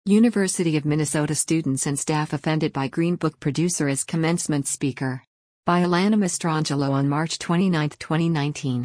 University of Minnesota students and staff offended by Green Book producer as commencement speaker. By Alana Mastrangelo on March 29, 2019.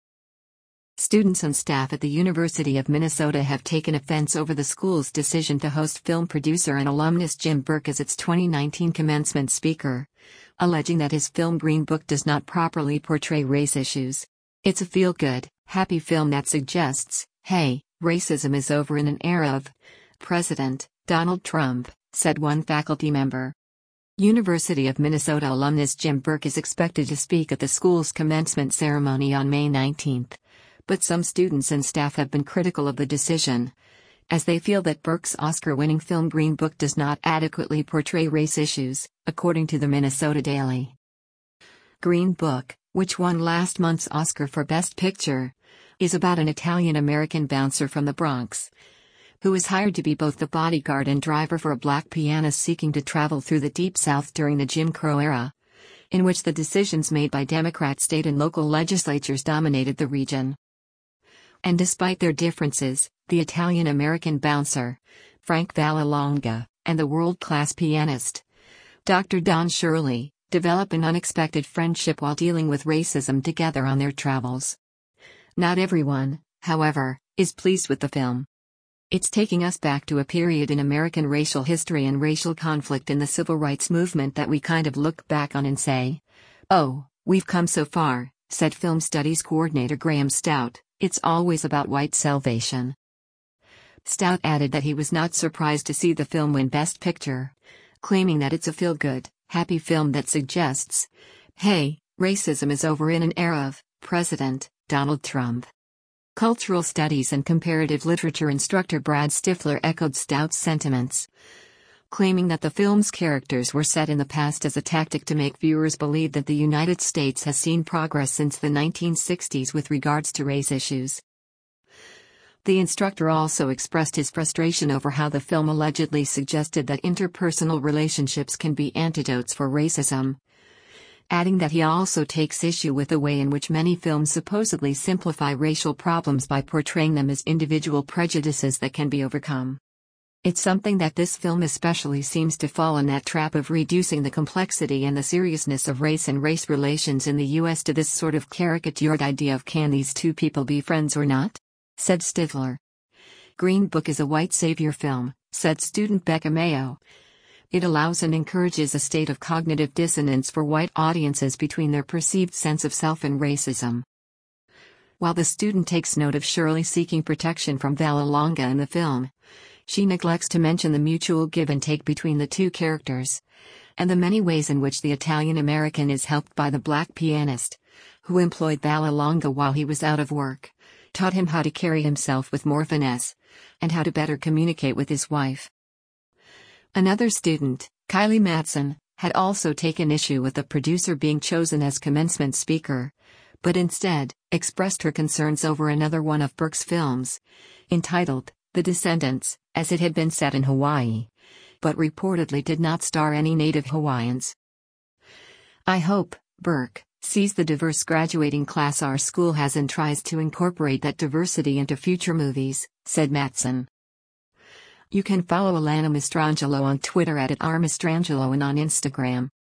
Students and staff at the University of Minnesota have taken offense over the school's decision to host film producer and alumnus Jim Burke as its 2019 commencement speaker, alleging that his film Green Book does not properly portray race issues. It's a feel-good, happy film that suggests, hey, racism is over in an era of President Donald Trump, said one faculty member. University of Minnesota alumnus Jim Burke is expected to speak at the school's commencement ceremony on May 19, but some students and staff have been critical of the decision, as they feel that Burke's Oscar-winning film Green Book does not adequately portray race issues, according to the Minnesota Daily. Green Book, which won last month's Oscar for Best Picture, is about an Italian-American bouncer from the Bronx, who is hired to be both the bodyguard and driver for a black pianist seeking to travel through the Deep South during the Jim Crow era, in which the decisions made by Democrat state and local legislatures dominated the region. And despite their differences, the Italian-American bouncer, Frank Vallelonga, and the world-class pianist, Dr. Don Shirley, develop an unexpected friendship while dealing with racism together on their travels. Not everyone, however, is pleased with the film. It's taking us back to a period in American racial history and racial conflict in the civil rights movement that we kind of look back on and say, oh, we've come so far, said film studies coordinator Graham Stout. It's always about white salvation. Stout added that he was not surprised to see the film win Best Picture, claiming that it's a feel-good, happy film that suggests, hey, racism is over in an era of President Donald Trump. Cultural Studies and Comparative Literature instructor Brad Stifler echoed Stout's sentiments, claiming that the film's characters were set in the past as a tactic to make viewers believe that the United States has seen progress since the 1960s with regards to race issues. The instructor also expressed his frustration over how the film allegedly suggested that interpersonal relationships can be antidotes for racism, adding that he also takes issue with the way in which many films supposedly simplify racial problems by portraying them as individual prejudices that can be overcome. It's something that this film especially seems to fall in that trap of reducing the complexity and the seriousness of race and race relations in the U.S. to this sort of caricatured idea of can these two people be friends or not? Said Stifler. Green Book is a white savior film, said student Becca Mayo. It allows and encourages a state of cognitive dissonance for white audiences between their perceived sense of self and racism. While the student takes note of Shirley seeking protection from Vallelonga in the film, she neglects to mention the mutual give and take between the two characters, and the many ways in which the Italian-American is helped by the black pianist, who employed Vallelonga while he was out of work, taught him how to carry himself with more finesse, and how to better communicate with his wife. Another student, Kylie Matson, had also taken issue with the producer being chosen as commencement speaker, but instead, expressed her concerns over another one of Burke's films, entitled The Descendants, as it had been set in Hawaii, but reportedly did not star any native Hawaiians. I hope, Burke, sees the diverse graduating class our school has and tries to incorporate that diversity into future movies, said Matson. You can follow Alana Mastrangelo on Twitter @RMastrangelo and on Instagram